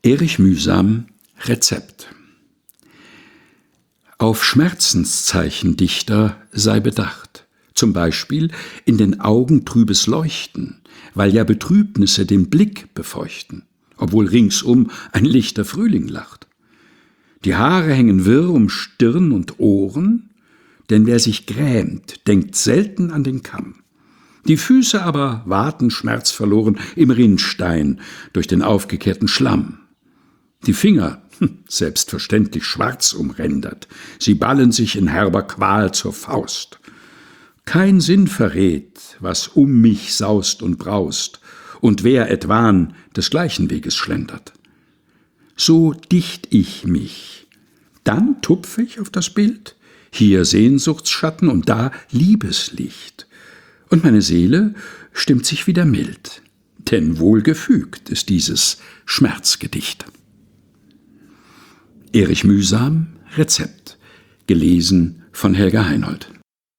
Erich Mühsam, Rezept. Auf Schmerzenszeichen-Dichter sei bedacht, zum Beispiel in den Augen trübes Leuchten, weil ja Betrübnisse den Blick befeuchten, obwohl ringsum ein lichter Frühling lacht. Die Haare hängen wirr um Stirn und Ohren, denn wer sich grämt, denkt selten an den Kamm. Die Füße aber waten schmerzverloren im Rinnstein durch den aufgekehrten Schlamm. Die Finger, selbstverständlich schwarz umrändert, sie ballen sich in herber Qual zur Faust. Kein Sinn verrät, was um mich saust und braust, und wer etwan des gleichen Weges schlendert. So dicht ich mich, dann tupfe ich auf das Bild, hier Sehnsuchtsschatten und da Liebeslicht, und meine Seele stimmt sich wieder mild, denn wohlgefügt ist dieses Schmerzgedicht. Erich Mühsam, Rezept, gelesen von Helga Heinold.